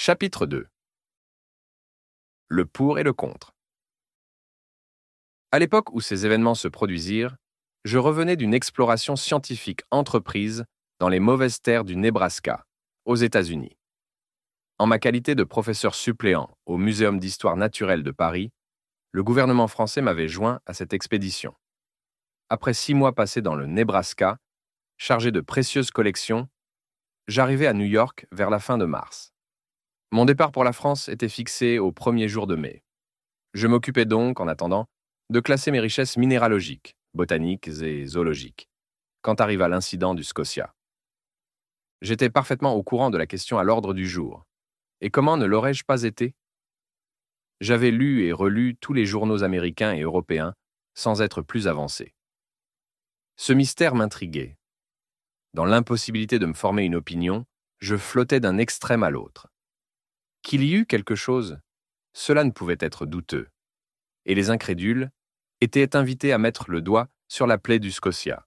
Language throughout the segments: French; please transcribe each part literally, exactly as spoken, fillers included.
Chapitre deux. Le pour et le contre. À l'époque où ces événements se produisirent, je revenais d'une exploration scientifique entreprise dans les mauvaises terres du Nebraska, aux États-Unis. En ma qualité de professeur suppléant au Muséum d'histoire naturelle de Paris, le gouvernement français m'avait joint à cette expédition. Après six mois passés dans le Nebraska, chargé de précieuses collections, j'arrivais à New York vers la fin de mars. Mon départ pour la France était fixé au premier jour de mai. Je m'occupais donc, en attendant, de classer mes richesses minéralogiques, botaniques et zoologiques, quand arriva l'incident du Scotia. J'étais parfaitement au courant de la question à l'ordre du jour. Et comment ne l'aurais-je pas été? J'avais lu et relu tous les journaux américains et européens sans être plus avancé. Ce mystère m'intriguait. Dans l'impossibilité de me former une opinion, je flottais d'un extrême à l'autre. Qu'il y eût quelque chose, cela ne pouvait être douteux. Et les incrédules étaient invités à mettre le doigt sur la plaie du Scotia.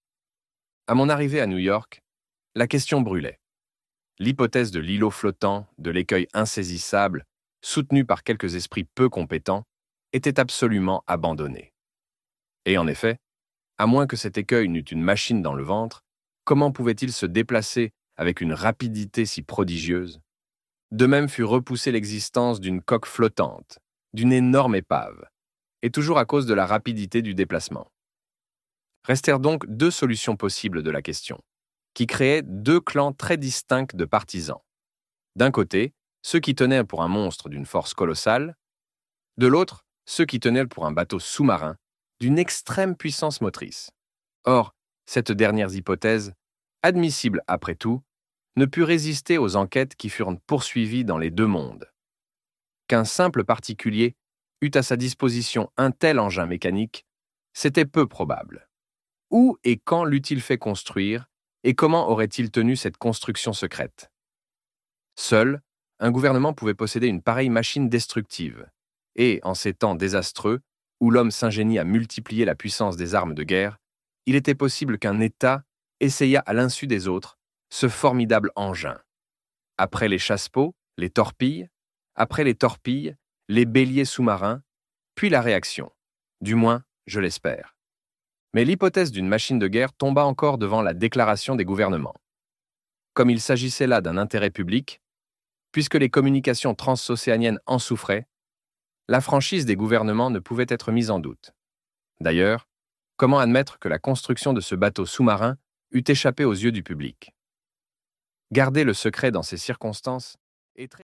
À mon arrivée à New York, la question brûlait. L'hypothèse de l'îlot flottant, de l'écueil insaisissable, soutenue par quelques esprits peu compétents, était absolument abandonnée. Et en effet, à moins que cet écueil n'eût une machine dans le ventre, comment pouvait-il se déplacer avec une rapidité si prodigieuse? De même fut repoussée l'existence d'une coque flottante, d'une énorme épave, et toujours à cause de la rapidité du déplacement. Restèrent donc deux solutions possibles de la question, qui créaient deux clans très distincts de partisans. D'un côté, ceux qui tenaient pour un monstre d'une force colossale, de l'autre, ceux qui tenaient pour un bateau sous-marin d'une extrême puissance motrice. Or, cette dernière hypothèse, admissible après tout, ne put résister aux enquêtes qui furent poursuivies dans les deux mondes. Qu'un simple particulier eût à sa disposition un tel engin mécanique, c'était peu probable. Où et quand l'eût-il fait construire, et comment aurait-il tenu cette construction secrète? Seul, un gouvernement pouvait posséder une pareille machine destructive, et, en ces temps désastreux, où l'homme s'ingénie à multiplier la puissance des armes de guerre, il était possible qu'un État essayât à l'insu des autres ce formidable engin. Après les chassepots, les torpilles, après les torpilles, les béliers sous-marins, puis la réaction. Du moins, je l'espère. Mais l'hypothèse d'une machine de guerre tomba encore devant la déclaration des gouvernements. Comme il s'agissait là d'un intérêt public, puisque les communications transocéaniennes en souffraient, la franchise des gouvernements ne pouvait être mise en doute. D'ailleurs, comment admettre que la construction de ce bateau sous-marin eût échappé aux yeux du public? Garder le secret dans ces circonstances est très